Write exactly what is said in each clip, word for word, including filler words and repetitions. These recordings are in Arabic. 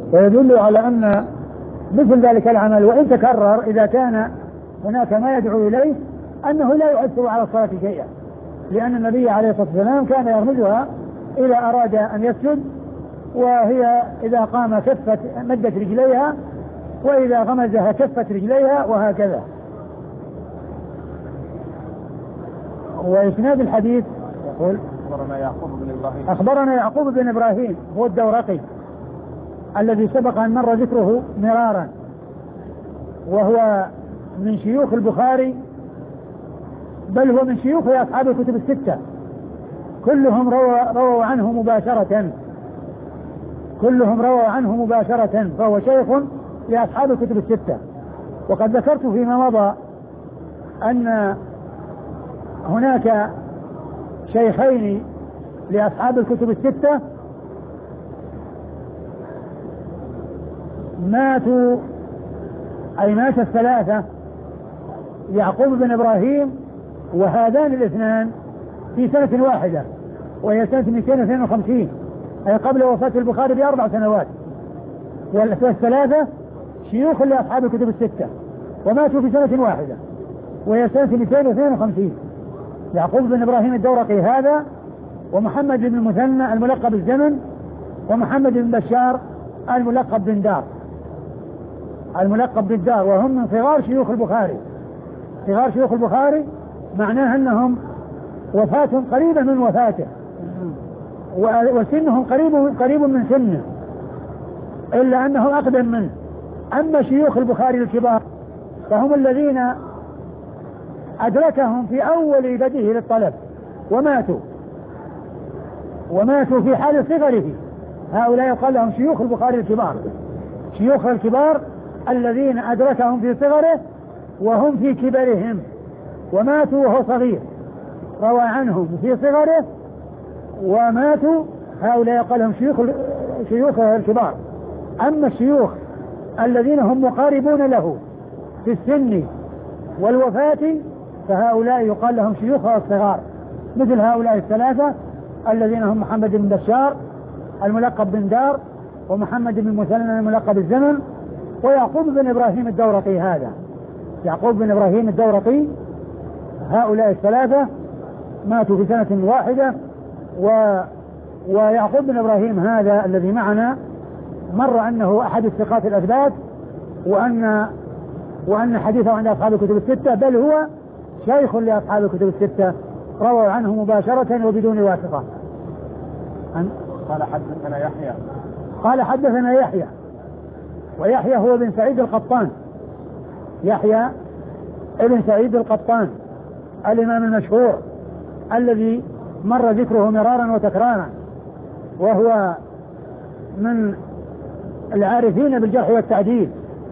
ويدل على أن مثل ذلك العمل وإن تكرر إذا كان هناك ما يدعو إليه أنه لا يؤثر على الصلاة شيئا، لأن النبي عليه الصلاة والسلام كان يرمزها إذا أراد أن يسجد، وهي إذا قام كفت مدت رجليها، وإذا غمزها كفت رجليها، وهكذا. وإسناد الحديث يقول أخبرنا يعقوب بن إبراهيم أخبرنا يعقوب بن إبراهيم هو الدورقي الذي سبق أن مر ذكره مرارا، وهو من شيوخ البخاري، بل هو من شيوخ أصحاب الكتب الستة، كلهم رووا رووا عنه مباشرة كلهم رووا عنه مباشرة فهو شيخ لأصحاب الكتب الستة. وقد ذكرت فيما مضى أن هناك شيخين لأصحاب الكتب الستة ماتوا، أي مات الثلاثة، يعقوب بن إبراهيم وهذان الاثنان في سنة واحدة، وهي سنة مئتين واثنين وخمسين، أي قبل وفاة البخاري بأربع سنوات. والثلاثة شيوخ لأصحاب الكتب الستة وماتوا في سنة واحدة، وهي سنة مئتين واثنين وخمسين. يعقوب بن إبراهيم الدورقي هذا، ومحمد بن المثنى الملقب بالزمن، ومحمد بن بشار الملقب بن دار الملقب بالدار وهم من صغار شيوخ البخاري. صغار شيوخ البخاري معناه أنهم وفاة قريبة من وفاته، وسنهم قريب قريب من سنه، إلا أنه أقدم منه. أما شيوخ البخاري الكبار فهم الذين أدركهم في أول بدئه للطلب وماتوا وماتوا في حال صغره، هؤلاء يقال لهم شيوخ البخاري الكبار. شيوخ الكبار الذين أدركهم في صغره وهم في كبرهم وماتوا وهو صغير، روى عنهم في صغره وماتوا، هؤلاء يقال لهم شيوخ شيوخ الكبار. أما الشيوخ الذين هم مقاربون له في السن والوفاة فهؤلاء يقال لهم شيوخ الصغار، مثل هؤلاء الثلاثة الذين هم محمد بن بشار الملقب بن دار، ومحمد بن المثنى الملقب بالزمن، ويعقوب بن إبراهيم الدورقي هذا. يعقوب بن إبراهيم الدورقي هؤلاء الثلاثة ماتوا في سنة واحدة. و ويعقوب بن إبراهيم هذا الذي معنا مر أنه أحد الثقات الأثبات، وأن وأن حديثه عند أصحاب الكتب الستة، بل هو شيخ لأصحاب الكتب الستة، رووا عنه مباشرة وبدون واسطة. قال حدثنا يحيى قال حدثنا يحيى ويحيى هو بن سعيد القطان، يحيى ابن سعيد القطان الإمام المشهور الذي مر ذكره مرارا وتكرارا، وهو من العارفين بالجرح والتعديل،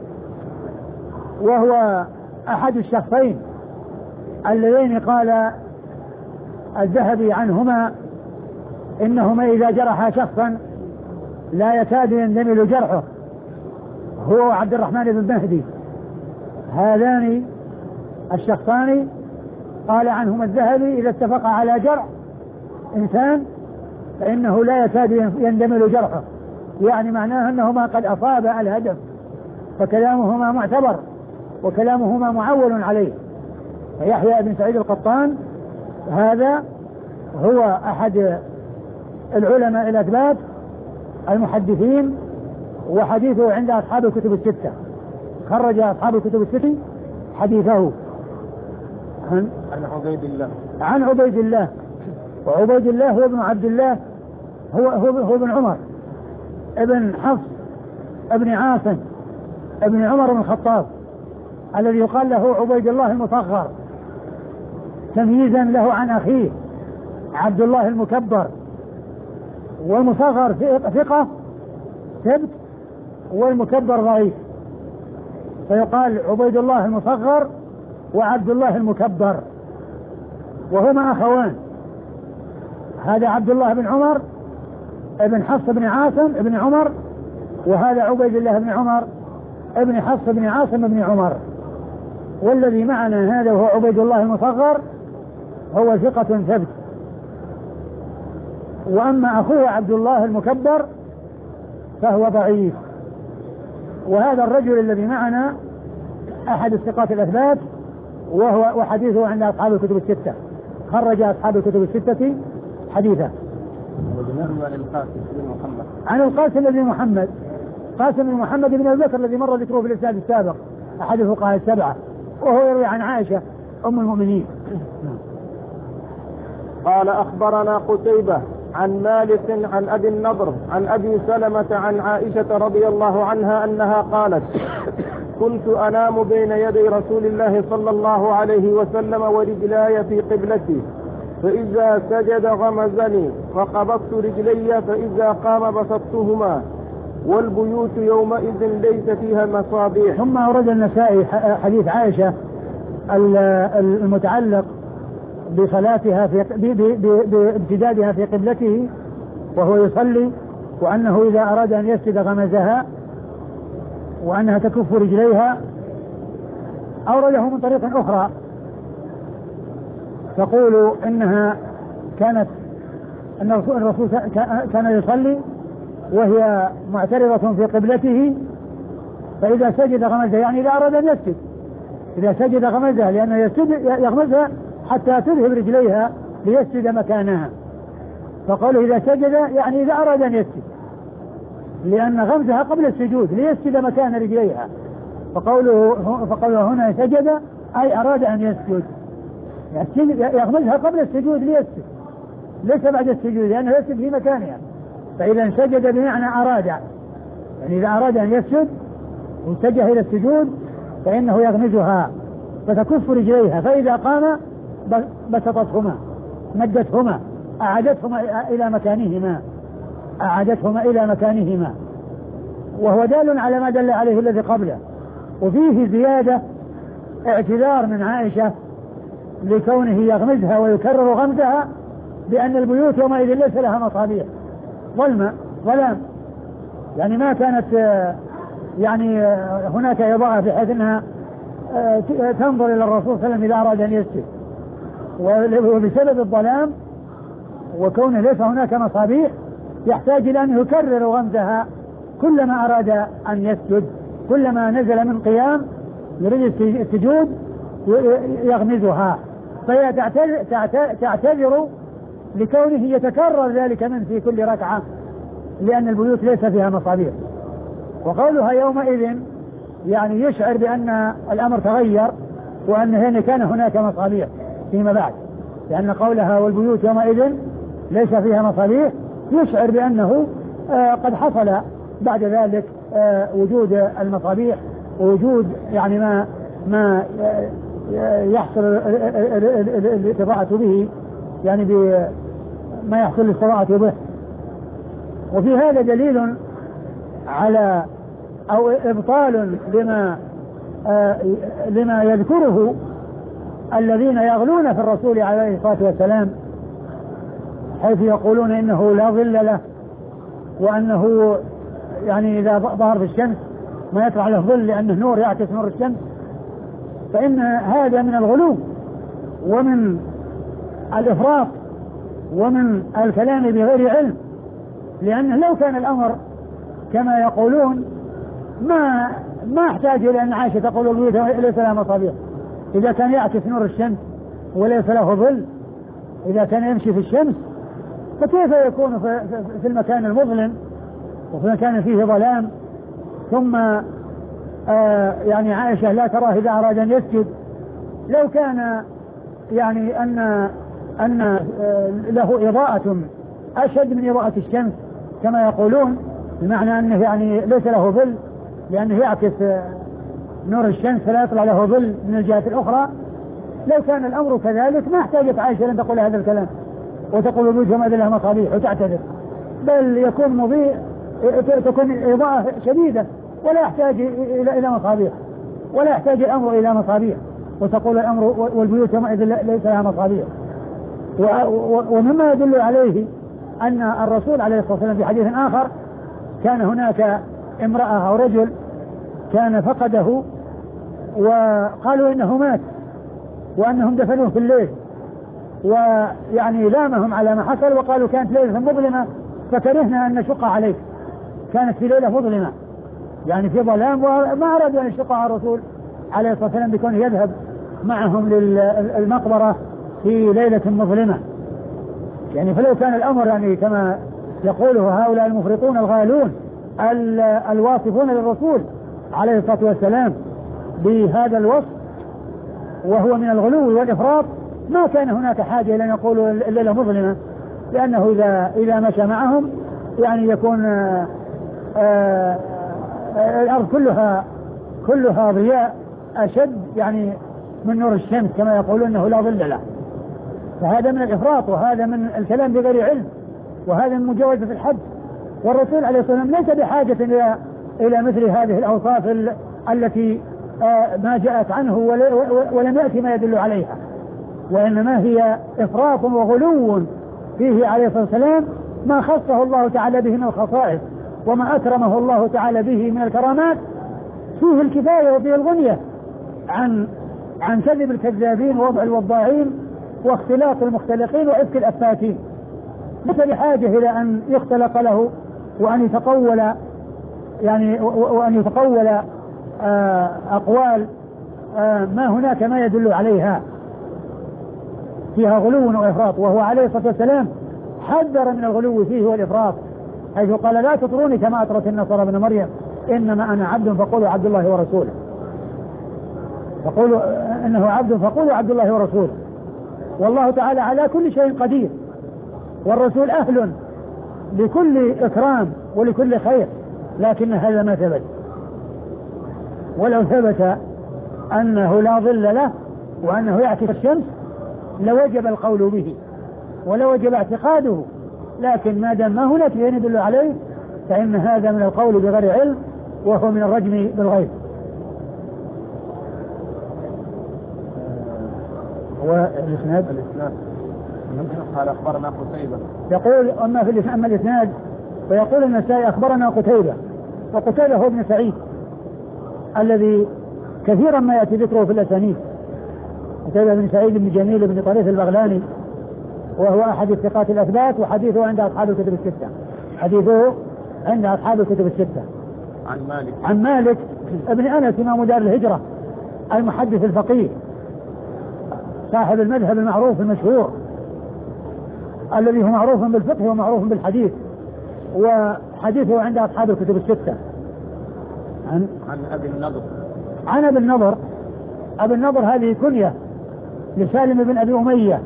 وهو أحد الشخصين اللذين قال الذهبي عنهما إنهما إذا جرح شخصا لا يكاد يندمل جرحه، هو وعبد الرحمن بن مهدي. هذان الشخصان قال عنهما الذهبي إذا اتفق على جرح إنسان فإنه لا يكاد يندمل جرحه، يعني معناه أنهما قد أصاب الهدف، فكلامهما معتبر وكلامهما معول عليه. فيحيى بن سعيد القطان هذا هو أحد العلماء الأثبات المحدثين، وحديثه عند أصحاب الكتب الستة، خرج أصحاب الكتب الستة حديثه عن عبيد الله عن عبيد الله وعبيد الله هو ابن عبد الله، هو هو, هو ابن عمر ابن حفص ابن عاصم ابن عمر بن الخطاب، الذي يقال له عبيد الله المصغر تمييزا له عن أخيه عبد الله المكبر. والمصغر ثقة ثبت والمكبر ضعيف، فيقال عبيد الله المصغر وعبد الله المكبر، وهما أخوان، هذا عبد الله بن عمر ابن حفص بن عاصم ابن عمر، وهذا عبيد الله بن عمر ابن حفص بن عاصم ابن عمر. والذي معنا هذا وهو عبيد الله المصغر هو ثقة ثبت، وأما أخوه عبد الله المكبر فهو ضعيف وهذا الرجل الذي معنا أحد الثقات الأثبات، وهو وحديثه عند أصحاب الكتب الستة، خرج أصحاب الكتب الستة حديثه. عن القاسم بن محمد، قاسم بن محمد بن أبي بكر الذي مر ذكره في الإسناد السابق، أحد الفقهاء السبعة، وهو يروي عن عائشة أم المؤمنين. قال أخبرنا قتيبة عن مالك عن أبي النضر عن أبي سلمة عن عائشة رضي الله عنها أنها قالت: كنت أنام بين يدي رسول الله صلى الله عليه وسلم ورجلاي في قبلتي، فإذا سجد غمزني فقبضت رجلي، فإذا قام بسطتهما، والبيوت يومئذ ليس فيها مصابيح. ثم أورد النسائي حديث عائشة المتعلق بصلاتها في بامتدادها في قبلته وهو يصلي، وأنه إذا أراد أن يسجد غمزها، وأنها تكف رجليها. أورده من طريق أخرى تقول إنها كانت أن الرسول كان يصلي وهي معترضة في قبلته، فإذا سجد غمزها، يعني إذا أراد أن يسجد، إذا سجد غمزها، لأنه يسجد يغمزها حتى تذهب رجليها ليسجد مكانها، فقوله إذا سجد يعني إذا أراد أن يسجد، لأن غمزها قبل السجود ليسجد مكان رجليها، فقوله, فقوله هنا سجد أي أراد أن يسجد، يغمزها قبل السجود ليسجد، ليس بعد السجود، لأنه يسجد في مكانها. فإذا سجد بمعنى أراد، يعني إذا أراد أن يسجد واتجه إلى السجود فإنه يغمزها فتكف رجليها، فإذا قام بسطتهما مدتهما أعادتهما إلى مكانهما أعادتهما إلى مكانهما وهو دال على ما دل عليه الذي قبله. وفيه زيادة اعتذار من عائشة لكونه يغمزها ويكرر غمزها بأن البيوت يومئذ ليس لها مصابيح، ظلمة ظلام، يعني ما كانت يعني هناك إضاءة بحيث أنها تنظر إلى الرسول صلى الله عليه وسلم إذا أراد أن يسجد، وبسبب الظلام وكونه ليس هناك مصابيح يحتاج إلى أن يكرر غمزها كلما أراد أن يسجد، كلما نزل من قيام يريد السجود يغمزها، فهي تعتذر لكونه يتكرر ذلك من في كل ركعة لأن البيوت ليس فيها مصابيح. وقولها يومئذ يعني يشعر بأن الأمر تغير وأن هنا كان هناك مصابيح فيما بعد، لأن قولها والبيوت يومئذ ليس فيها مصابيح يشعر بأنه آه قد حصل بعد ذلك آه وجود المصابيح ووجود يعني ما ما آه يحصل الاستضاءة به، يعني بما يحصل الاستضاءة به. وفي هذا دليل على أو إبطال لما آه لما يذكره الذين يغلون في الرسول عليه الصلاة والسلام، حيث يقولون إنه لا ظل له، وأنه يعني إذا ظهر في الشمس ما يطلع له ظل لأنه نور يعكس نور الشمس، فإن هذا من الغلو ومن الإفراط ومن الكلام بغير علم، لأنه لو كان الأمر كما يقولون ما ما احتاج إلى أن عائشة تقول البيوت ليس لها مصابيح، إذا كان يعكس نور الشمس وليس له ظل، إذا كان يمشي في الشمس فكيف يكون في المكان المظلم وفي مكان فيه ظلام؟ ثم آه يعني عائشة لا تراه إذا أراد أن يسجد. لو كان يعني أن أن آه له إضاءة أشد من إضاءة الشمس كما يقولون، بمعنى أنه يعني ليس له ظل لأنه يعكس نور الشمس فلا يطلع له ظل من الجهة الأخرى، لو كان الأمر كذلك ما احتاجت عائشة أن تقول هذا الكلام وتقول الوجه ما لها مصابيح وتعتذر، بل يكون مضيء تكون إضاءة شديدة ولا يحتاج إلى إلى مصابيح، ولا يحتاج الأمر إلى مصابيح، وتقول الأمر والبيوت يومئذ ليس لها مصابيح. ومما يدل عليه أن الرسول عليه الصلاة والسلام في حديث آخر كان هناك امرأة أو رجل كان فقده وقالوا إنه مات وأنهم دفنوه في الليل، ويعني لامهم على ما حصل وقالوا كانت ليلة مظلمة فكرهنا أن نشق عليك، كانت في ليلة مظلمة يعني في ظلام، وما أرادوا أن يشقوا على الرسول عليه الصلاة والسلام بكونه يذهب معهم للمقبرة في ليلة مظلمة. يعني فلو كان الأمر يعني كما يقوله هؤلاء المفرطون الغالون الواصفون للرسول عليه الصلاة والسلام بهذا الوصف وهو من الغلو والإفراط، ما كان هناك حاجة إلى أن يقولوا الليلة مظلمة، لأنه إذا إذا مشى معهم يعني يكون آآ آآ الأرض كلها كلها ضياء أشد يعني من نور الشمس كما يقولون أنه لا ظل له. فهذا من الإفراط، وهذا من الكلام بغير علم، وهذا من مجاوزة الحد. والرسول عليه الصلاة والسلام ليس بحاجة إلى إلى مثل هذه الأوصاف التي ما جاءت عنه ولم يأتي ما يدل عليها، وإنما هي إفراط وغلو فيه عليه الصلاة والسلام ما خصه الله تعالى به من الخصائص، وما أكرمه الله تعالى به من الكرامات، فيه الكفاية وفيه الغنية عن عن كذب الكذابين ووضع الوضاعين واختلاط المختلقين وإفك الأفاكين. ليس بحاجة إلى أن يختلق له وأن يتقول يعني وأن يتقول أقوال ما هناك ما يدل عليها فيها غلو وإفراط. وهو عليه الصلاة والسلام حذر من الغلو فيه والإفراط، حيث قال لا تطروني كما أطرت النصارى ابن مريم إنما أنا عبد فقولوا عبد الله ورسوله، فقولوا إنه عبد فقولوا عبد الله ورسوله. والله تعالى على كل شيء قدير، والرسول أهل لكل إكرام ولكل خير، لكن هذا ما ثبت. ولو ثبت أنه لا ظل له وأنه يعكس الشمس لوجب القول به ولوجب اعتقاده، لكن ما دام ما هناك شيء يدل عليه فإن هذا من القول بغير علم، وهو من الرجم بالغيب. والإسناد الإسناد قال أخبرنا قتيبة، يقول أما في الإسناد, أما الإسناد فيقول النسائي أخبرنا قتيبة، وقتيبة هو ابن سعيد الذي كثيرا ما يأتي ذكره في الأسانيد، قتيبة بن سعيد بن جميل بن طريف البغلاني، وهو أحد الثقات الأثبات، وحديثه عند أصحاب الكتب الستة حديثه عند أصحاب الكتب الستة. عن مالك عن مالك ابن أنس إمام دار الهجرة المحدث الفقيه صاحب المذهب المعروف المشهور الذي هو معروف بالفقه ومعروف بالحديث، وحديثه عند أصحاب الكتب الستة. عن عن أبي النضر عن أبي النضر أبي النضر هذه كنية لسالم بن أبي أمية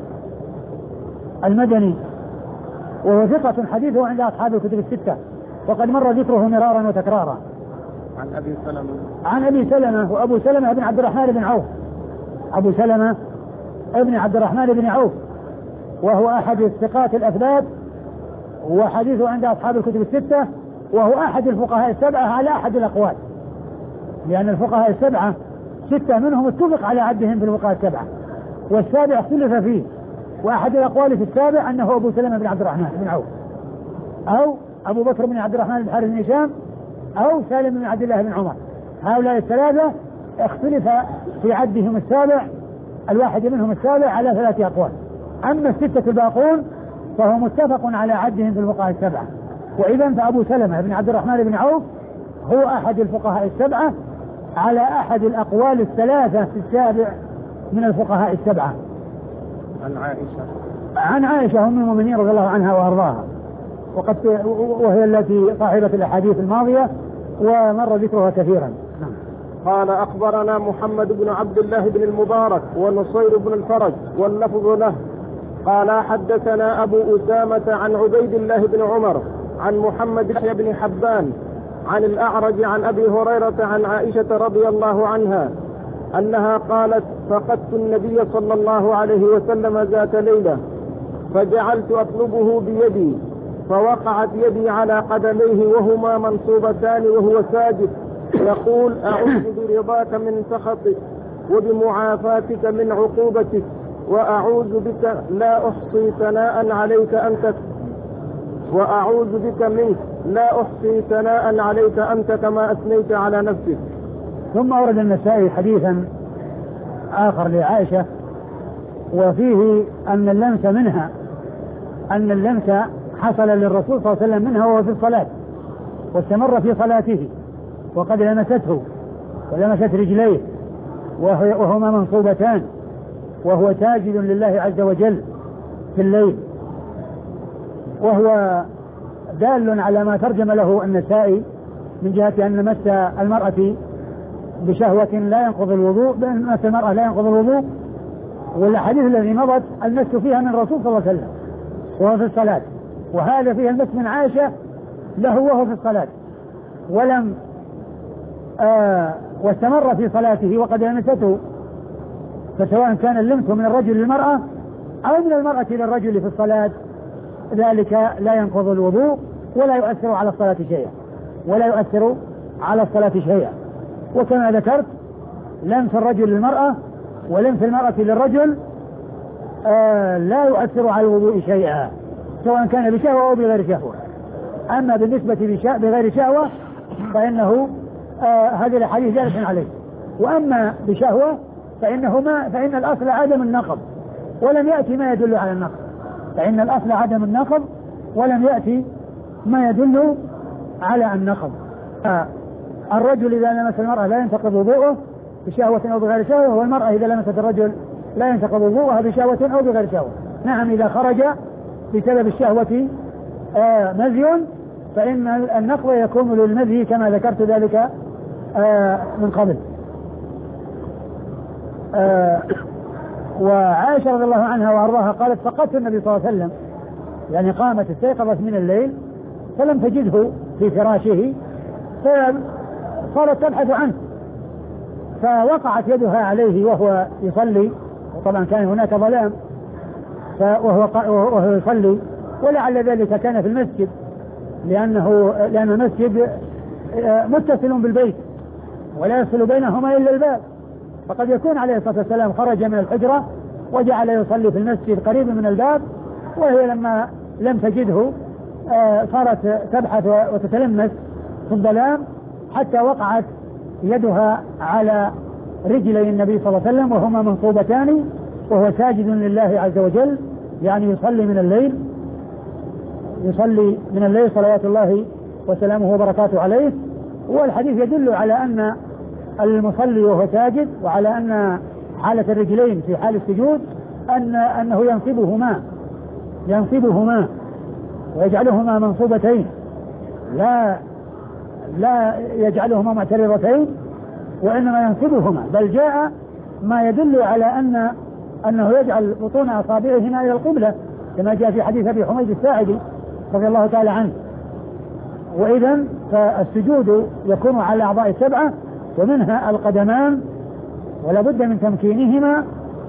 المدني، وهو ثقة حديثه عند أصحاب الكتب الستة، وقد مر ذكره مرارا وتكرارا. عن أبي سلمة عن أبي سلمة وأبو سلمة بن عبد الرحمن بن عوف أبو سلمة ابن عبد الرحمن بن عوف، وهو أحد الثقات الأثبات، وحديثه عند أصحاب الكتب الستة، وهو أحد الفقهاء السبعة على أحد الأقوال، لأن الفقهاء السبعة ستة منهم اتفق على عدهم في الفقهاء السبعة، والسابع اختلف فيه، وأحد الأقوال في السابع أنه أبو سلمة بن عبد الرحمن بن عوف، أو أبو بكر بن عبد الرحمن بن حارث بن هشام، أو سالم بن عبد الله بن عمر. هؤلاء الثلاثة اختلف في عدهم السابع، الواحد منهم السابع، على ثلاثة أقوال. أما الستة الباقون فهو متفق على عدهم في الفقهاء السبعة. وإذا فأبو سلمة بن عبد الرحمن بن عوف هو أحد الفقهاء السبعة على أحد الأقوال الثلاثة في السابع من الفقهاء السبعة. عن عائشة عن عائشة أم المؤمنين رضي الله عنها وأرضاها، وقد وهي التي صاحبة الأحاديث الماضية ومر ذكرها كثيرا. قال أخبرنا محمد بن عبد الله بن المبارك ونصير بن الفرج واللفظ له قال حدثنا أبو أسامة عن عبيد الله بن عمر عن محمد بن حبان عن الأعرج عن أبي هريرة عن عائشة رضي الله عنها أنها قالت فقدت النبي صلى الله عليه وسلم ذات ليلة فجعلت أطلبه بيدي فوقعت يدي على قدميه وهما منصوبتان وهو ساجد يقول أعوذ برضاك من سخطك وبمعافاتك من عقوبتك وأعوذ بك لا أحصي ثناء عليك أنت وأعوذ بك منك لا أحصي ثناء عليك أنت كما أثنيت على نفسك. ثم أورد النسائي حديثا آخر لعائشة وفيه أن اللمس منها أن اللمس حصل للرسول صلى الله عليه وسلم منها وهو في الصلاة واستمر في صلاته، وقد لمسته ولمست رجليه وهما منصوبتان وهو ساجد لله عز وجل في الليل، وهو دال على ما ترجم له النسائي من جهة أن مس المرأة بشهوة لا ينقض الوضوء، مس المرأة لا ينقض الوضوء، والحديث الذي مضت المس فيها من الرسول صلى الله عليه وسلم وهو في الصلاة، وهذا فيها المس من عائشة له وهو في الصلاة، ولم آه واستمر في صلاته وقد لمسته، فسواء كان اللمس من الرجل للمرأة أو من المرأة للرجل في الصلاة ذلك لا ينقض الوضوء ولا يؤثر على الصلاة شيئا ولا يؤثر على الصلاة شيئا. وكما ذكرت لمس الرجل للمرأة ولمس المرأة للرجل آه لا يؤثر على الوضوء شيئا سواء كان بشهوة أو بغير شهوة. أما بالنسبة بغير شهوة فإنه آه هذه الحديث جالس عليه، وأما بشهوة فإنه ما فإن الأصل عدم النقض ولم يأتي ما يدل على النقض، فإن الأصل عدم النقض ولم يأتي ما يدل على النقض. آه الرجل إذا لمس المرأة لا ينتقض وضوءه بشهوة أو بغير شهوة، والمرأة إذا لمست الرجل لا ينتقض وضوءها بشهوة أو بغير شهوة. نعم إذا خرج بسبب الشهوة آه مزي فإن النقض يكون للمزي كما ذكرت ذلك آه من قبل. آه وعائشة رضي الله عنها وأرضاها قالت فقدت النبي صلى الله عليه وسلم، يعني قامت استيقظت من الليل فلم تجده في فراشه فصارت تبحث عنه، فوقعت يدها عليه وهو يصلي، وطبعا كان هناك ظلام وهو, وهو يصلي، ولعل ذلك كان في المسجد لأنه لأن المسجد متصل بالبيت ولا يصل بينهما إلا الباب، فقد يكون عليه الصلاة والسلام خرج من الحجرة وجعل يصلي في المسجد قريب من الباب، وهي لما لم تجده صارت تبحث وتتلمس في الظلام حتى وقعت يدها على رجلي النبي صلى الله عليه وسلم وهما منصوبتان وهو ساجد لله عز وجل، يعني يصلي من الليل يصلي من الليل صلوات الله وسلامه وبركاته عليه. والحديث يدل على أن المصلي وهو ساجد وعلى أن حالة الرجلين في حال السجود أن أنه ينصبهما ينصبهما ويجعلهما منصوبتين لا لا يجعلهما معترضتين وإنما ينصبهما، بل جاء ما يدل على أن أنه يجعل بطون أصابعهما إلى القبلة كما جاء في حديث أبي حميد الساعدي رضي الله تعالى عنه. وإذن فالسجود يكون على أعضاء السبعة ومنها القدمان ولا بد من تمكينهما،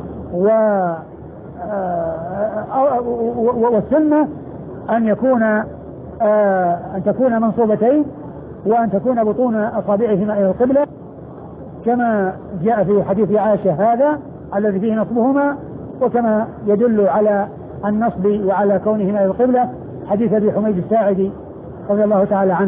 والسنة أن يكون أن تكون منصوبتين وأن تكون بطون أصابعهما إلى القبلة كما جاء في حديث عائشة هذا الذي فيه نصبهما، وكما يدل على النصب وعلى كونهما إلى القبلة حديث أبي حميد الساعدي رضي الله تعالى عنه.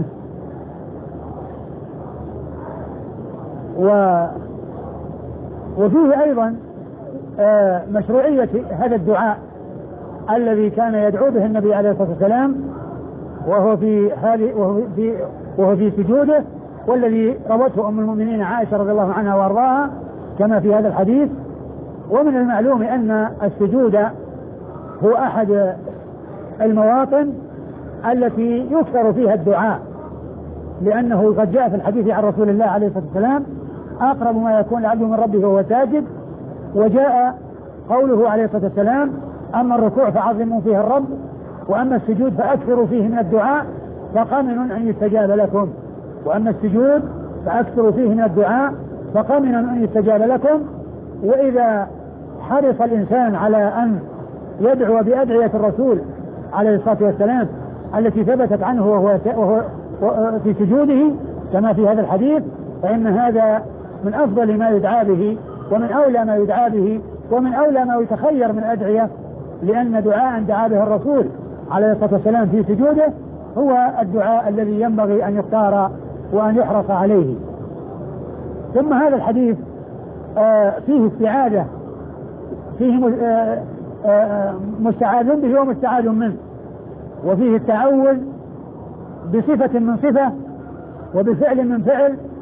و وفيه أيضا مشروعية هذا الدعاء الذي كان يدعو به النبي عليه الصلاة والسلام وهو في هذه وهو في وهو في سجوده، والذي روته أم المؤمنين عائشة رضي الله عنها وأرضاها كما في هذا الحديث. ومن المعلوم أن السجود هو أحد المواطن التي يكثر فيها الدعاء، لأنه قد جاء في الحديث عن رسول الله عليه الصلاة والسلام أقرب ما يكون العبد من ربه وهو ساجد، وجاء قوله عليه الصلاة والسلام أما الركوع فعظموا فيه الرب وأما السجود فأكثروا فيه من الدعاء فقمن أن يستجاب لكم، وأما السجود فأكثروا فيه من الدعاء فقمن أن يستجاب لكم. وإذا حرص الإنسان على أن يدعو بأدعية الرسول عليه الصلاة والسلام التي ثبتت عنه وهو, وهو في سجوده كما في هذا الحديث، فإن هذا من أفضل ما يدعى به ومن أولى ما يدعى به ومن أولى ما يتخير من أدعية، لأن دعاء دعا به الرسول عليه الصلاة والسلام في سجوده هو الدعاء الذي ينبغي أن يختار وأن يحرص عليه. ثم هذا الحديث آه فيه استعاذة، فيه آه آه مستعاذ به ومستعاذ منه، وفيه التعوذ بصفة من صفة وبفعل من فعل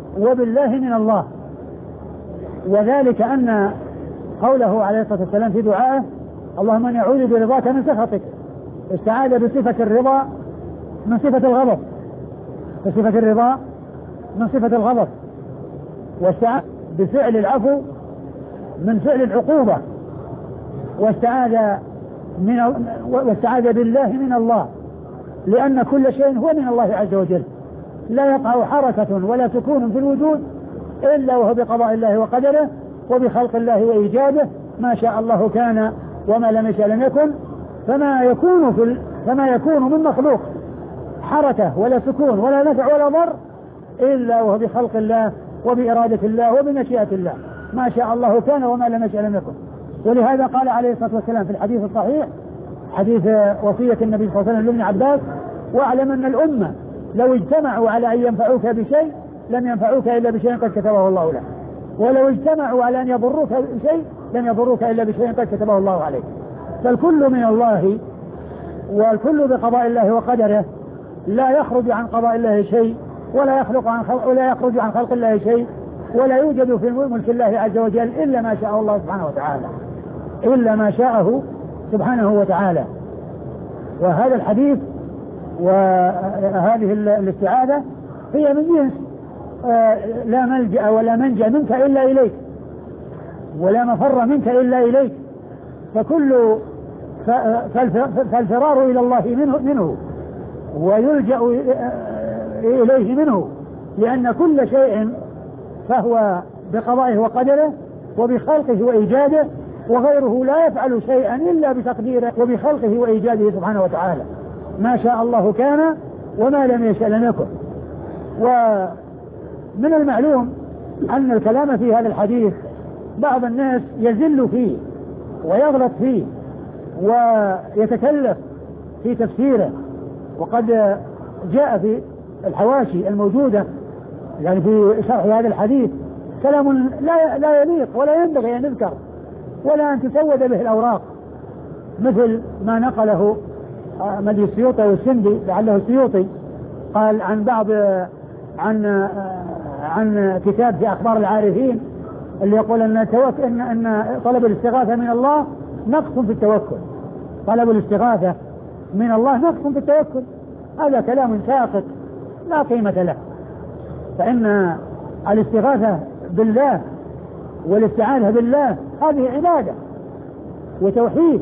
وبالله من الله. وذلك أن قوله عليه الصلاة والسلام في دعائه اللهم اني اعوذ برضاك من سخطك، استعاذ بصفة الرضا من صفة الغضب، بصفة الرضا من صفة الغضب، واستعاذ بفعل العفو من فعل العقوبة، واستعاذ من واستعاذ بالله من الله، لأن كل شيء هو من الله عز وجل، لا يقع حركة ولا سكون في الوجود إلا وهو بقضاء الله وقدره وبخلق الله وإيجاده، ما شاء الله كان وما لم يشاء لم يكن. فما يكون في ال... فما يكون من مخلوق حركة ولا سكون ولا نفع ولا ضر إلا وهو بخلق الله وبإرادة الله وبمشيئة الله، ما شاء الله كان وما لم يشاء لم يكن. ولهذا قال عليه الصلاة والسلام في الحديث الصحيح، حديث وصية النبي صلى الله عليه وسلم لابن عباس: واعلم أن الأمة لو اجتمعوا على أن ينفعوك بشيء لم ينفعوك إلا بشيء قد كتبه الله لك، ولو اجتمعوا على أن يضروك بشيء لم يضروك إلا بشيء قد كتبه الله عليك. فالكل من الله والكل بقضاء الله وقدره، لا يخرج عن قضاء الله شيء ولا يخلق عن خلق ولا يخرج عن خلق الله شيء، ولا يوجد في ملك الله عز وجل إلا ما شاء الله سبحانه وتعالى، إلا ما شاءه سبحانه وتعالى. وهذا الحديث وهذه الاستعاذة هي من جنس لا ملجأ ولا منجأ منك إلا إليك، ولا مفر منك إلا إليك، فكل فالفرار إلى الله منه, منه ويلجأ إليه منه، لأن كل شيء فهو بقضائه وقدره وبخلقه وإيجاده، وغيره لا يفعل شيئا إلا بتقديره وبخلقه وإيجاده سبحانه وتعالى، ما شاء الله كان وما لم يشاء لم يكن. ومن المعلوم أن الكلام في هذا الحديث بعض الناس يزل فيه ويغلط فيه ويتكلف في تفسيره، وقد جاء في الحواشي الموجودة يعني في شرح هذا الحديث كلام لا لا يليق ولا ينبغي أن يذكر ولا أن تسود به الأوراق، مثل ما نقله مدي السيوطي والسندي لعله السيوطي قال عن بعض عن عن كتاب في أخبار العارفين اللي يقول أن التوكل إن, إن طلب الاستغاثة من الله نقص في التوكل، طلب الاستغاثة من الله نقص في التوكل، هذا كلام ساقط لا قيمة له. فإن الاستغاثة بالله والاستعانة بالله هذه عبادة وتوحيد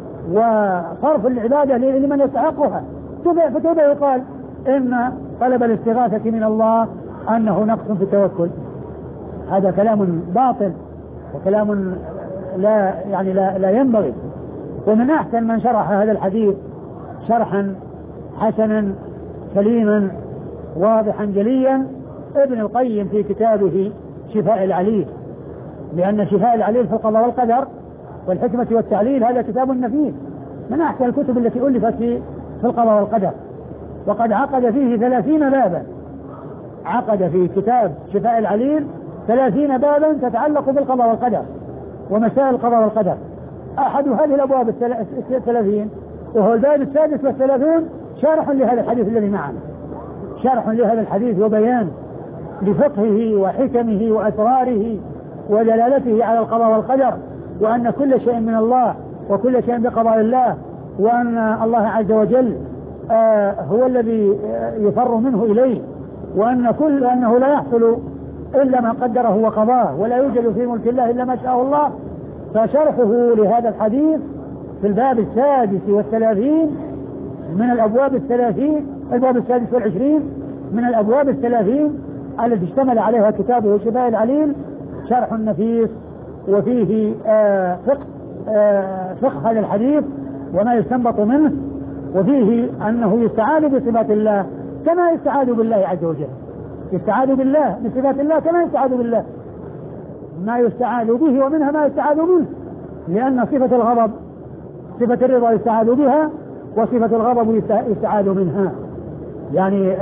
وصرف العبادة لمن يستحقها، فكيف يقال إن طلب الاستغاثة من الله أنه نقص في التوكل؟ هذا كلام باطل وكلام لا يعني لا, لا ينبغي. ومن أحسن من شرح هذا الحديث شرحا حسنا سليما واضحا جليا ابن القيم في كتابه شفاء العليل، لأن شفاء العليل في القضاء والقدر والحكمة والتعليل هذا كتاب نفيس من أحسن الكتب التي ألفت في في القضاء والقدر، وقد عقد فيه ثلاثين بابا، عقد في كتاب شفاء العليل ثلاثين بابا تتعلق بالقضاء والقدر ومسائل القضاء والقدر. أحد هذه الأبواب الثلاثين وهو الباب السادس والثلاثون شرح لهذا الحديث الذي معنا، شرح لهذا الحديث وبيان لفقهه وحكمه وأسراره ودلالته على القضاء والقدر، وأن كل شيء من الله وكل شيء بقضاء الله، وأن الله عز وجل آه هو الذي يفر منه إليه، وأن كل أنه لا يحصل إلا ما قدره وقضاه، ولا يوجد في ملك الله إلا ما شاء الله. فشرحه لهذا الحديث في الباب السادس والثلاثين من الأبواب الثلاثين الباب السادس والعشرين من الأبواب الثلاثين التي اشتمل عليها كتابه شفاء العليل، شرح نفيس وفيه آه فقه, آه فقه هذا الحديث وما يستنبط منه، وفيه أنه يستعاذ بصفات الله كما يستعاذ بالله عز وجل، يستعاذ بالله بصفات الله كما يستعاذ بالله، ما يستعاذ به ومنها ما يستعاذ به، لأن صفة الغضب صفة الرضا يستعاذ بها وصفة الغضب يستعاذ منها، يعني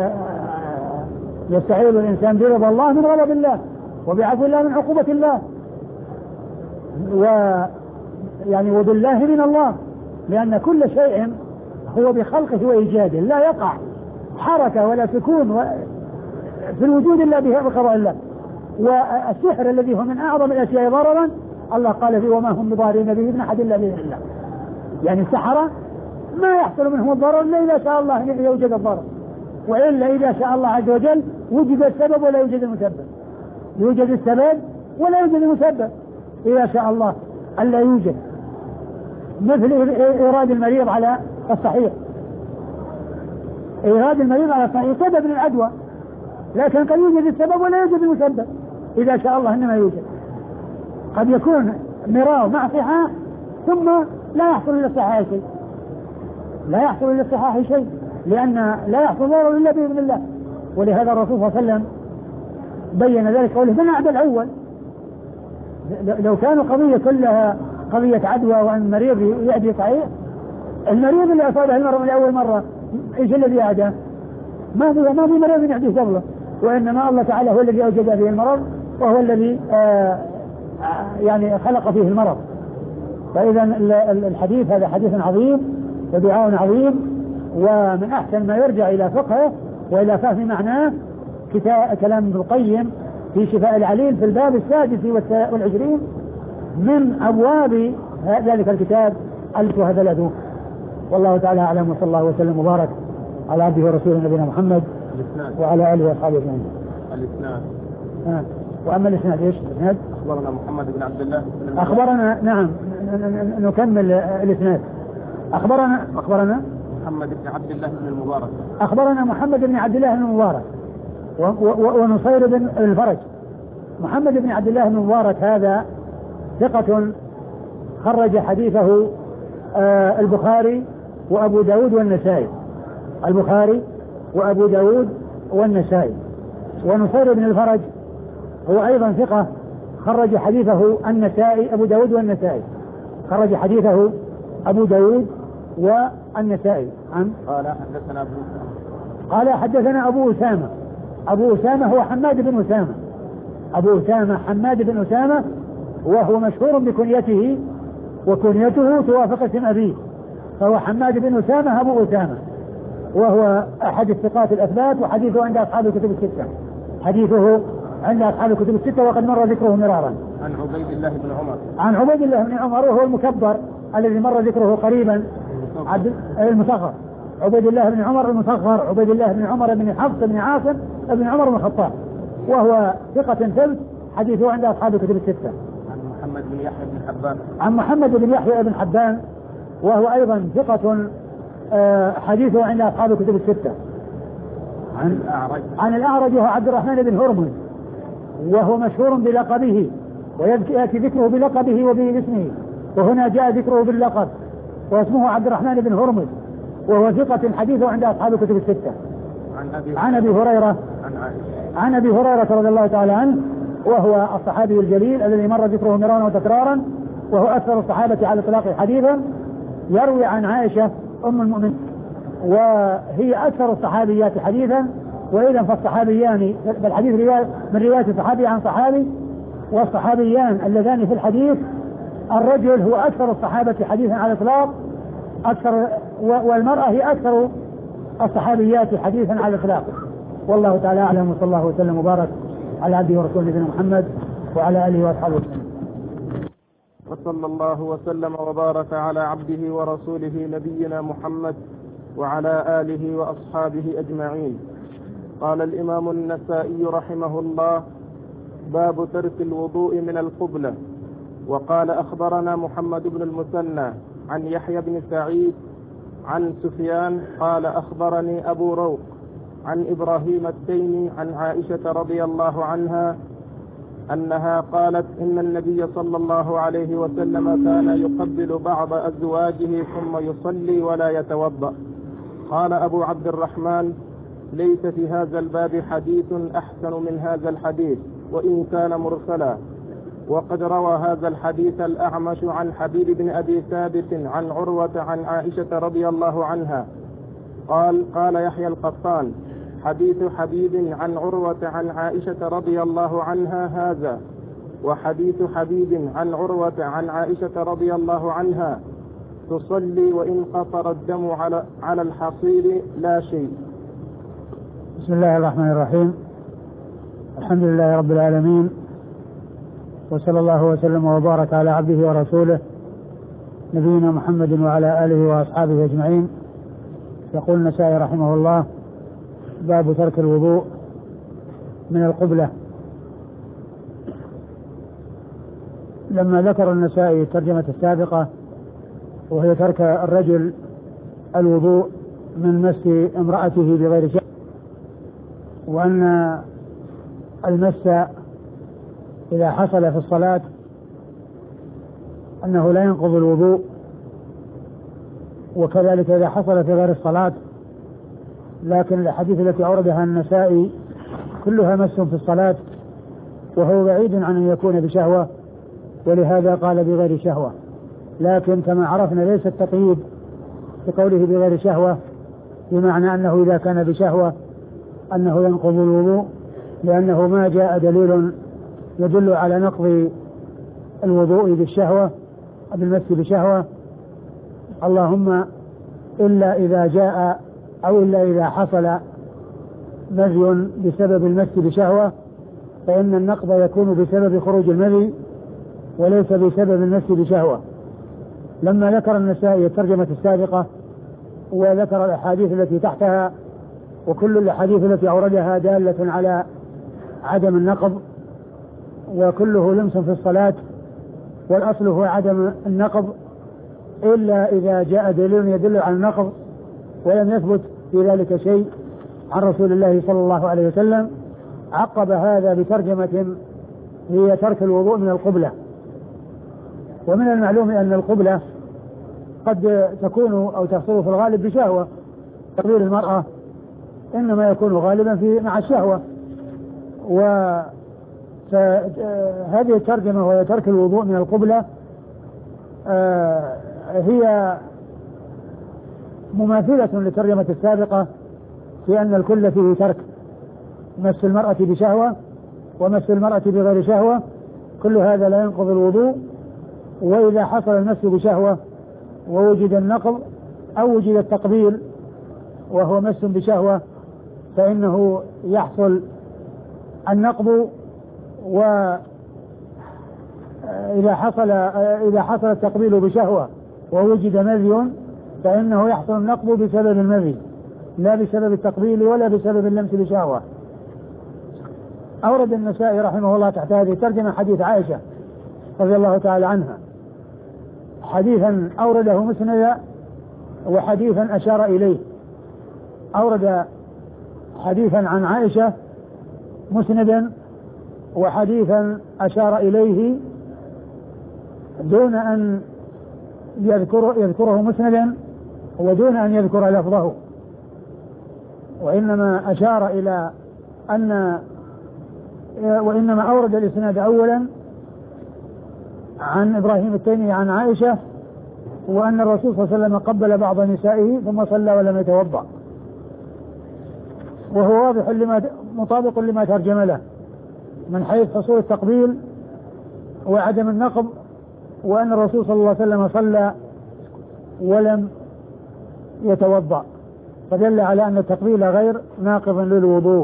يستعيذ الإنسان برضا الله من غضب الله وبعفو الله من عقوبة الله، و يعني وبالله من الله، لأن كل شيء هو بخلقه وإيجاده، لا يقع حركة ولا سكون و... في الوجود إلا بقضاء الله. والسحر الذي هو من أعظم الأشياء ضررا الله قال فيه وما هم بضارين به من أحد إلا بإذن الله. يعني السحرة ما يحصل منهم الضرر إلا إذا شاء الله أن يوجد الضرر، وإلا إذا شاء الله عز وجل وجد السبب ولا يوجد المسبب، يوجد السبب ولا يوجد المسبب إذا شاء الله ألا يوجد. مثل إيراد المريض على الصحيح، إيراد المريض على الصحيح سبب للعدوى، لكن قد يوجد السبب ولا يوجد المسبب إذا شاء الله إنما يوجد. قد يكون مرض مع صحة ثم لا يحصل للصحة شيء، لا يحصل للصحة شيء لأن لا يحصل ضرر إلا بإذن الله. ولهذا الرسول صلى الله عليه وسلم بين ذلك قوله من أعدى الأول. لو كانوا قضية كلها قضية عدوى وأن المريض يعدي صحيح، المريض اللي أصابه المرض لأول مرة إيش الذي أعداه؟ ما في ما في مريض يعدي قبله، وإنما الله تعالى هو الذي أوجد فيه المرض وهو الذي آه يعني خلق فيه المرض. فإذا الحديث هذا حديث عظيم ودعاء عظيم، ومن أحسن ما يرجع إلى فقهه وإلى فهم معناه كتاب كلام ابن القيم في شفاء العليل في الباب السادس والعشرين من أبواب ذلك الكتاب ألف وثلاثون. والله تعالى أعلم، وصلى الله وسلم وبارك على عبده ورسوله نبينا محمد وعلى آله وأصحابه أجمعين. الإسناد. آه. وأما الإسناد إيش؟ الإسناد أخبرنا محمد بن عبد الله بن أخبرنا نعم نكمل الإسناد. أخبرنا أخبرنا محمد بن عبد الله بن المبارك أخبرنا محمد بن عبد الله بن المبارك ونصير بن الفرج. محمد بن عبد الله بن المبارك هذا ثقة خرج حديثه آه البخاري وأبو داود والنسائي، البخاري وأبو داود والنسائي. ونصير بن الفرج هو أيضا ثقة خرج حديثه النسائي، أبو داود والنسائي، خرج حديثه أبو داود والنسائي. عن قال حدثنا أبو أسامة قال حدثنا أبو أسامة أبو أسامة هو حماد بن أسامة، أبو أسامة حماد بن أسامة، وهو مشهور بكنيته وكنيته توافق اسم أبيه، فهو حماد بن أسامة أبو أسامة، وهو أحد الثقات الأثبات، وحديثه عند أصحاب الكتب الستة، حديثه عند أصحاب الكتب الستة وقد مر ذكره مرارا. عن عبيد الله بن عمر عن عبيد الله بن عمر وهو المكبر الذي مر ذكره قريبا، عبد المصغر، عبيد الله بن عمر المصغر، عبيد الله بن عمر بن حفص بن عاصم بن عمر بن الخطاب، وهو ثقة ثبت، حديثه عند أصحاب الكتب الستة. عن محمد بن يحيى بن حبان عن محمد بن يحيى بن حبان وهو أيضا ثقة حديثه عند أصحاب الكتب الستة. عن الأعرج عن الأعرج وهو عبد الرحمن بن هرمز، وهو مشهور بلقبه ويأتي ذكره بلقبه وباسمه، وهنا جاء ذكره باللقب واسمه عبد الرحمن بن هرمز، وهو ثقة حديثه عند أصحاب الكتب الستة. عن أبي عن أبي هريرة عن عائشة عن أبي هريرة رضي الله تعالى عنه، وهو الصحابي الجليل الذي مر ذكره مرارا وتكرارا، وهو أكثر الصحابة على الإطلاق حديثا، يروي عن عائشة أم المؤمنين، وهي أكثر الصحابيات حديثا. وإذا فالصحابيان بالحديث من رواية صحابي عن صحابي، والصحابيان اللذان في الحديث الرجل هو أكثر الصحابة حديثا على الإطلاق، أكثر، والمرأة هي أكثر الصحابيات حديثا على الإطلاق. والله تعالى أعلم، وصلى الله وسلم وبارك على عبده ورسوله نبينا محمد وعلى آله وأصحابه وسلم. وصلى الله وسلم وبارك على عبده ورسوله نبينا محمد وعلى آله وأصحابه أجمعين. قال الإمام النسائي رحمه الله: باب ترك الوضوء من القبلة. وقال أخبرنا محمد بن المثنى عن يحيى بن سعيد عن سفيان قال أخبرني أبو روق عن إبراهيم التيمي عن عائشة رضي الله عنها أنها قالت: إن النبي صلى الله عليه وسلم كان يقبل بعض أزواجه ثم يصلي ولا يتوضأ. قال أبو عبد الرحمن: ليس في هذا الباب حديث أحسن من هذا الحديث وإن كان مرسلا. وقد روى هذا الحديث الأعمش عن حبيب بن أبي ثابت عن عروة عن عائشة رضي الله عنها. قال قال يحيى القطان: حديث حبيب عن عروة عن عائشة رضي الله عنها هذا، وحديث حبيب عن عروة عن عائشة رضي الله عنها تصلي وإن قطر الدم على على الحصير لا شيء. بسم الله الرحمن الرحيم. الحمد لله رب العالمين، وصلى الله وسلم وبارك على عبده ورسوله نبينا محمد وعلى آله وأصحابه أجمعين. يقول النسائي رحمه الله: باب ترك الوضوء من القبلة. لما ذكر النسائي الترجمة السابقة وهي ترك الرجل الوضوء من مس امرأته بغير شيء، وأن المس إذا حصل في الصلاة أنه لا ينقض الوضوء، وكذلك إذا حصل في غير الصلاة. لكن الأحاديث التي أوردها النسائي كلها مس في الصلاة، وهو بعيد عن أن يكون بشهوة، ولهذا قال بغير شهوة. لكن كما عرفنا ليس التقييد بقوله بغير شهوة بمعنى أنه إذا كان بشهوة أنه ينقض الوضوء، لأنه ما جاء دليل يدل على نقض الوضوء بالشهوة بالمس بشهوة، اللهم إلا إذا جاء أو إلا إذا حصل مذي بسبب المس بشهوة، فإن النقض يكون بسبب خروج المذي وليس بسبب المس بشهوة. لما ذكر النسائي الترجمة السابقة وذكر الأحاديث التي تحتها، وكل الأحاديث التي أوردها دالة على عدم النقض، وكله لمس في الصلاة، والأصل هو عدم النقض إلا إذا جاء دليل يدل على النقض، ولم يثبت في ذلك شيء عن رسول الله صلى الله عليه وسلم. عقب هذا بترجمة هي ترك الوضوء من القبلة. ومن المعلوم أن القبلة قد تكون أو تحصل في الغالب بشهوة، تقبيل المرأة إنما يكون غالبا في مع الشهوة. وهذه الترجمة وهي ترك الوضوء من القبلة هي مماثلة للترجمة السابقة في أن الكل فيه ترك مس المرأة بشهوة ومس المرأة بغير شهوة، كل هذا لا ينقض الوضوء. وإذا حصل المس بشهوة ووجد النقض أو وجد التقبيل وهو مس بشهوة فإنه يحصل النقض. وإذا حصل إذا حصل التقبيل بشهوة ووجد مذي فإنه يحصل النقض بسبب المذي لا بسبب التقبيل ولا بسبب اللمس بشهوة. أورد النسائي رحمه الله تحت هذه الترجمة حديث عائشة رضي الله تعالى عنها، حديثا أورده مسندا وحديثا أشار إليه. أورد حديثا عن عائشة مسندا وحديثا أشار إليه دون أن يذكر يذكره مسندا ودون أن يذكر لفظه، وإنما أشار إلى أن وإنما أورد الإسناد أولا عن إبراهيم التيمي عن عائشة، وأن الرسول صلى الله عليه وسلم قبل بعض نسائه ثم صلى ولم يتوضأ، وهو واضح لما مطابق لما ترجم له من حيث حصول التقبيل وعدم النقض، وأن الرسول صلى الله عليه وسلم صلى ولم يتوضأ، فدل على أن التقبيل غير ناقض للوضوء.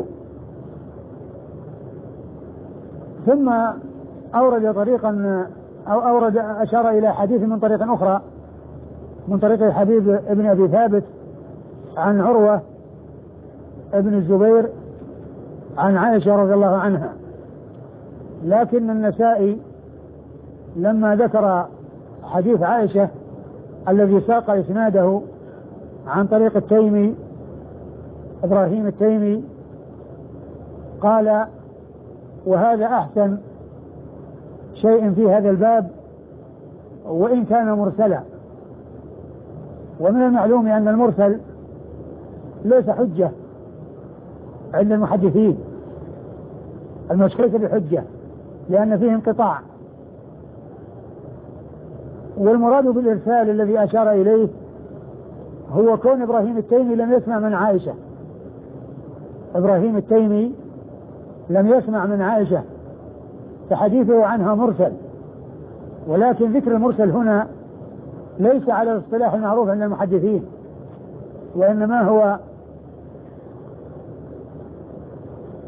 ثم أورد طريقا أو أورد أشار إلى حديث من طريق أخرى من طريق الحبيب ابن أبي ثابت عن عروة ابن الزبير عن عائشة رضي الله عنها. لكن النسائي لما ذكر حديث عائشة الذي ساق إسناده عن طريق التيمي إبراهيم التيمي قال: وهذا أحسن شيء في هذا الباب وإن كان مرسلا. ومن المعلوم أن المرسل ليس حجة عند المحدثين، المشكلة بحجة لأن فيه انقطاع. والمراد بالإرسال الذي أشار إليه هو كون إبراهيم التيمي لم يسمع من عائشة. إبراهيم التيمي لم يسمع من عائشة فحديثه عنها مرسل، ولكن ذكر المرسل هنا ليس على الاصطلاح المعروف عند المحدثين، وإنما هو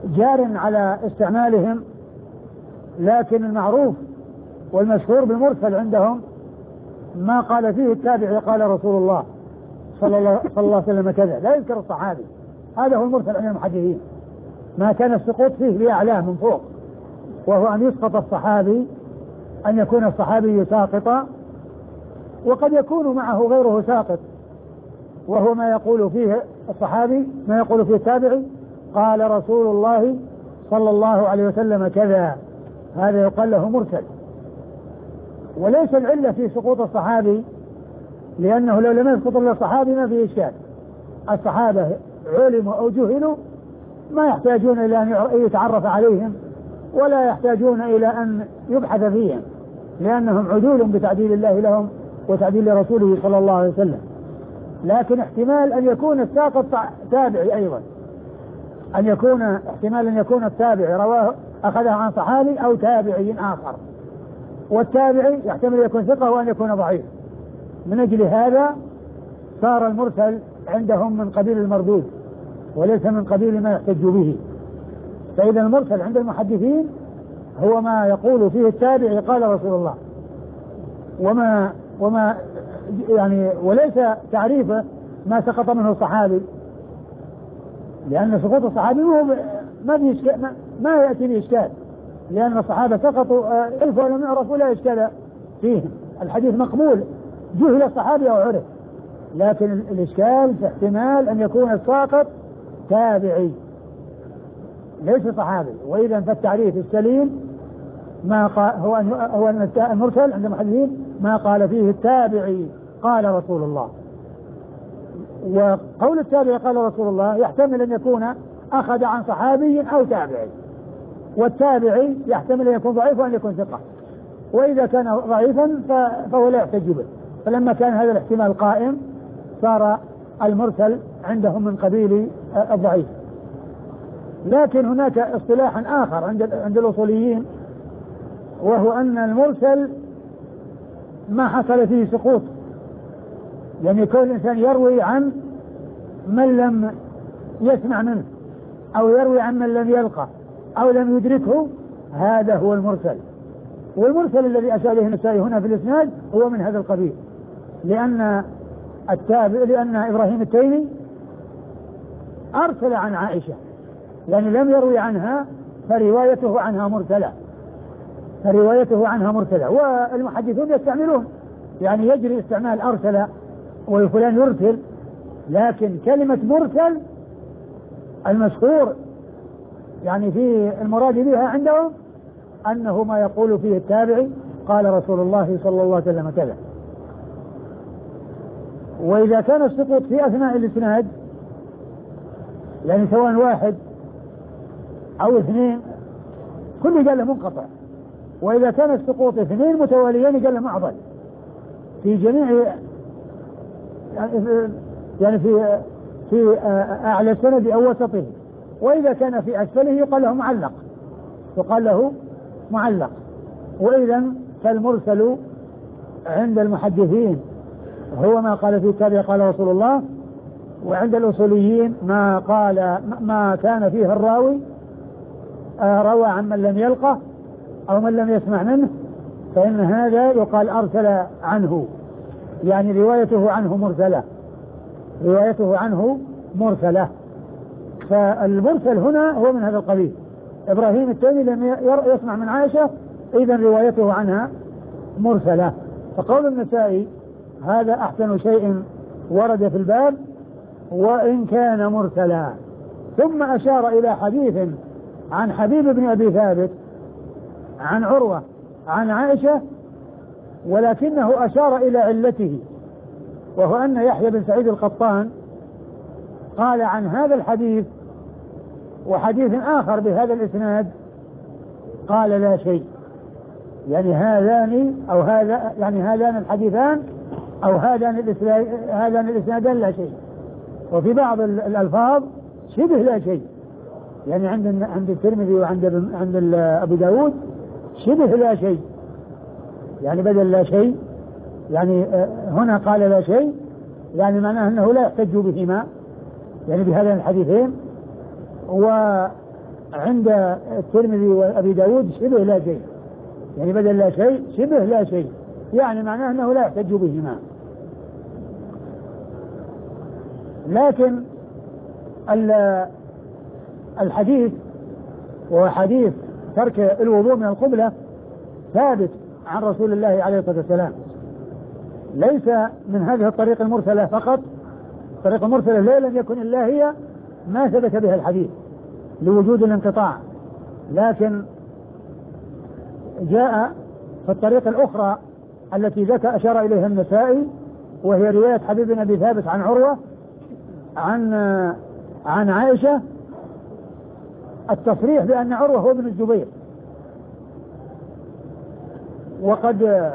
جار على استعمالهم، لكن المعروف والمشهور بالمرسل عندهم ما قال فيه التابعي قال رسول الله صلى الله, صلى الله عليه وسلم كذا، لا يذكر الصحابي. هذا هو المرسل عند المحدثين، ما كان السقوط فيه لأعلاه من فوق، وهو أن يسقط الصحابي، أن يكون الصحابي ساقطا، وقد يكون معه غيره ساقط، وهو ما يقول فيه الصحابي ما يقول فيه التابعي قال رسول الله صلى الله عليه وسلم كذا، هذا يقال له مرسل. وليس العلة في سقوط الصحابي، لأنه لو لم يسقط إلا الصحابي ما فيه إشكال، الصحابة علموا أو جهلوا ما يحتاجون إلى أن يتعرف عليهم ولا يحتاجون إلى أن يبحث فيهم، لأنهم عدول بتعديل الله لهم وتعديل رسوله صلى الله عليه وسلم. لكن احتمال أن يكون الساقط تابعي أيضا، أن يكون احتمال أن يكون التابعي رواه أخذه عن صحابي أو تابعي آخر، والتابعي يحتمل يكون ثقة وأن يكون ضعيف. من أجل هذا صار المرسل عندهم من قبيل المردود وليس من قبيل ما يحتج به. فإذا المرسل عند المحدثين هو ما يقول فيه التابعي قال رسول الله، وما وما يعني وليس تعريفه ما سقط منه الصحابي، لأن سقوط الصحابي ما في إشكال، ما, ما يأتي بإشكال، لأن الصحابة سقطوا ألف ولم يعرفوا لا إشكال فيهم، الحديث مقبول جهل الصحابي أو عرف. لكن الإشكال في احتمال أن يكون الساقط تابعي ليس صحابي. وإذا فالتعريف السليم ما قال هو أن هو المرسل عند المحدثين ما قال فيه التابعي قال رسول الله. وقول التابعي قال رسول الله يحتمل أن يكون أخذ عن صحابي أو تابعي، والتابعي يحتمل أن يكون ضعيف وأن يكون ثقة، وإذا كان ضعيفا فهو لا يحتج به. فلما كان هذا الاحتمال قائم صار المرسل عندهم من قبيل الضعيف. لكن هناك اصطلاح آخر عند عند الأصوليين، وهو أن المرسل ما حصل فيه سقوط، يعني كل إنسان يروي عن من لم يسمع منه أو يروي عن من لم يلقى أو لم يدركه، هذا هو المرسل. والمرسل الذي أشار إليه النسائي هنا في الإسناد هو من هذا القبيل، لأن التابع لأن إبراهيم التيمي أرسل عن عائشة، يعني لم يروي عنها فروايته عنها مرسلة فروايته عنها مرسلة والمحدثون يستعملون، يعني يجري استعمال أرسل وفلان يرسل، لكن كلمة مرسل المشهور يعني في المراد بها عندهم أنه ما يقول فيه التابعي قال رسول الله صلى الله عليه وسلم كذا. وإذا كان السقوط في أثناء الإسناد، يعني سواء واحد أو اثنين كل قال له منقطع، وإذا كان السقوط اثنين متواليين قال له معضل في جميع يعني في في أعلى السند أو وسطه، وإذا كان في أسفله يقال له معلق يقال له معلق. وإذا فالمرسل عند المحدثين هو ما قال فيه التابعي قال رسول الله، وعند الأصوليين ما قال ما كان فيه الراوي روى عن من لم يلقه أو من لم يسمع منه، فإن هذا يقال أرسل عنه، يعني روايته عنه مرسلة روايته عنه مرسلة. فالمرسل هنا هو من هذا القبيل. إبراهيم التيمي لم يسمع من عائشة، إذا روايته عنها مرسلة. فقول النسائي هذا أحسن شيء ورد في الباب وإن كان مرسلا. ثم أشار إلى حديث عن حبيب بن أبي ثابت عن عروة عن عائشة، ولكنه أشار إلى علته، وهو أن يحيى بن سعيد القطان قال عن هذا الحديث وحديث آخر بهذا الإسناد قال لا شيء، يعني هذان أو هذا يعني هذان الحديثان أو هذان هذان الإسنادان لا شيء، وفي بعض الألفاظ شبه لا شيء، يعني عند عند الترمذي وعند عند أبو داود شبه لا شيء، يعني بدل لا شيء، يعني هنا قال لا شيء، يعني معناه أنه لا يحتج بهما، يعني بهذين الحديثين. عند الترمذي وأبي داود شبه لا شيء، يعني بدل لا شيء شبه لا شيء، يعني معناه أنه لا يحتج بهما. لكن الحديث وهو حديث ترك الوضوء من القبلة ثابت عن رسول الله عليه الصلاة والسلام، ليس من هذه الطريق المرسلة فقط. الطريق المرسلة لا لم يكن إلا هي ما ثبت بها الحديث لوجود الانقطاع، لكن جاء في الطريق الأخرى التي ذكر أشار إليها النسائي، وهي رواية حبيب بن أبي ثابت عن عروة عن عن عائشة، التصريح بأن عروة هو ابن الزبير، وقد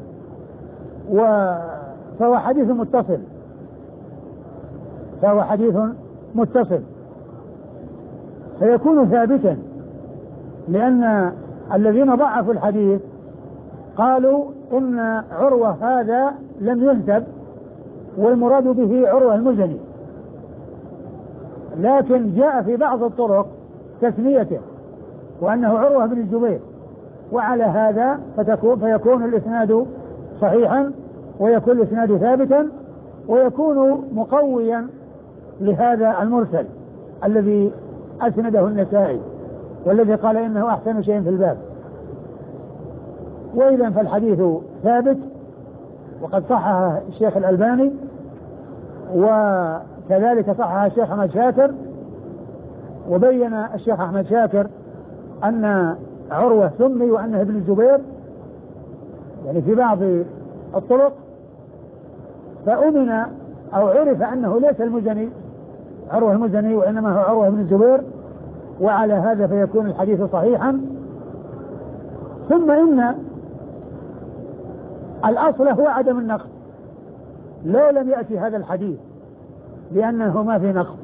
و فهو حديث متصل فهو حديث متصل فيكون ثابتا، لأن الذين ضعفوا الحديث قالوا إن عروة هذا لم ينسب والمراد به عروة المزني، لكن جاء في بعض الطرق تسميته وأنه عروة بن الزبير، وعلى هذا فتكون فيكون الإسناد صحيحا ويكون الإسناد ثابتا ويكون مقويا لهذا المرسل الذي أسنده النسائي والذي قال إنه أحسن شيء في الباب. وإذا فالحديث ثابت، وقد صححه الشيخ الألباني، وكذلك صححه الشيخ أحمد شاكر، وبين الشيخ أحمد شاكر أن عروة سمي وأنه ابن الزبير يعني في بعض الطرق، فأمن أو عرف أنه ليس المزني عروة المزني وإنما هو عروة بن الزبير، وعلى هذا فيكون الحديث صحيحا. ثم إن الأصل هو عدم النقض، لو لم يأتي هذا الحديث لأنه ما في نقض،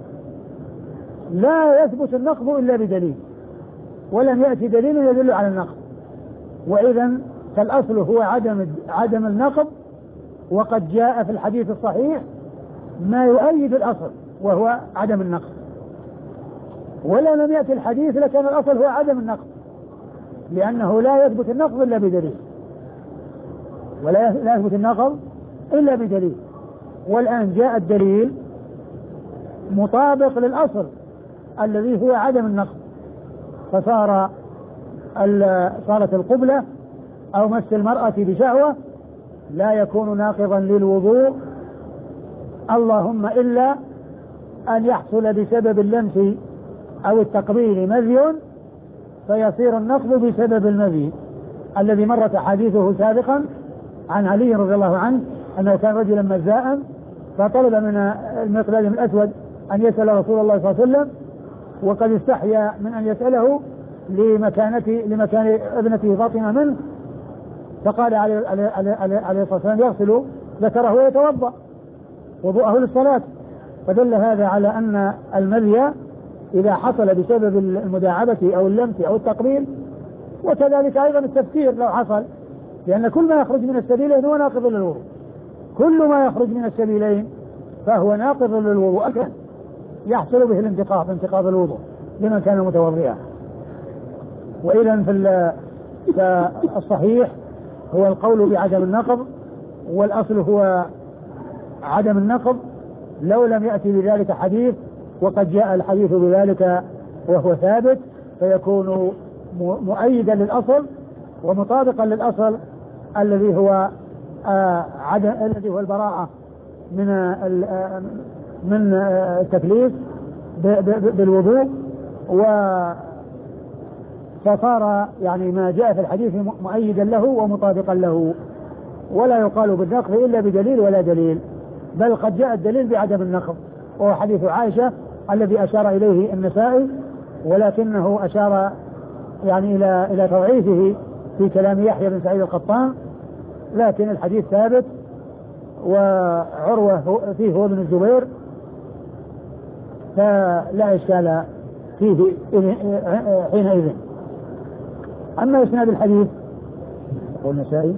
لا يثبت النقض إلا بدليل، ولم يأتي دليل يدل على النقض، وإذا فالأصل هو عدم عدم النقض، وقد جاء في الحديث الصحيح ما يؤيد الأصل وهو عدم النقض. ولو لم يأتي الحديث لكان الأصل هو عدم النقض، لأنه لا يثبت النقض إلا بدليل، ولا لا يثبت النقض إلا بدليل. والآن جاء الدليل مطابق للأصل الذي هو عدم النقض، فصار صارت القبلة أو مس المرأة بشهوة لا يكون ناقضا للوضوء، اللهم إلا أن يحصل بسبب اللمس أو التقبيل مذي فيصير النقض بسبب المذي الذي مرت حديثه سابقا عن علي رضي الله عنه أنه كان رجلا مزاء، فطلب من المقداد بن الأسود أن يسأل رسول الله صلى الله عليه وسلم، وقد استحيا من أن يسأله لمكانته لمكان ابنته فاطمة منه، فقال عليه عليه الصلاة والسلام يغسل ذكره ويتوضأ وضوءه للصلاة، فدل هذا على أن المذي إذا حصل بسبب المداعبة أو اللمس أو التقبيل، وكذلك أيضا التفكير لو حصل، لأن كل ما يخرج من السبيلين هو ناقض للوضوء، كل ما يخرج من السبيلين فهو ناقض للوضوء يحصل به الانتقاض انتقاض الوضوء لمن كان متوضئا. وإذا فالصحيح هو القول بعدم النقض، والأصل هو عدم النقض لو لم يأتي بذلك حديث، وقد جاء الحديث بذلك وهو ثابت فيكون مؤيدا للأصل ومطابقا للأصل الذي هو آه عدم الذي هو البراءة من آه من آه التكليف بالوضوء، و فصار يعني ما جاء في الحديث مؤيدا له ومطابقا له، ولا يقال بالنقض إلا بدليل ولا دليل، بل قد جاء الدليل بعدم النقض وهو حديث عائشة الذي أشار إليه النسائي، ولكنه أشار يعني إلى إلى تضعيفه في كلام يحيى بن سعيد القطان، لكن الحديث ثابت وعروة فيه هو ابن الزبير فلا إشكال فيه حينئذ. أما إسناد الحديث يقول النسائي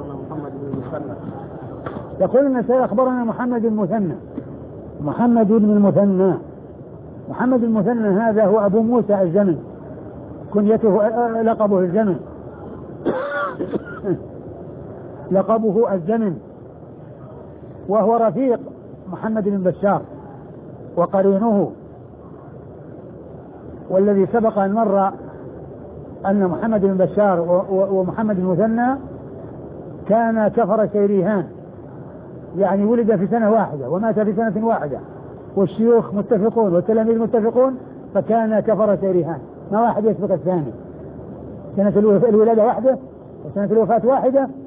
يقول النسائي أخبرنا محمد المثنى محمد بن المثنى محمد المثنى هذا هو أبو موسى الزمن كنيته لقبه الزمن لقبه الزمن، وهو رفيق محمد بن بشار وقرينه. والذي سبق أن مر أن محمد بن بشار ومحمد المثنى كان كفر شيريهان، يعني ولد في سنة واحدة ومات في سنة واحدة، والشيوخ متفقون والتلاميذ متفقون، فكان كفر شيريهان، ما واحد يسبق الثاني، سنة الولادة واحدة وسنة الوفاة واحدة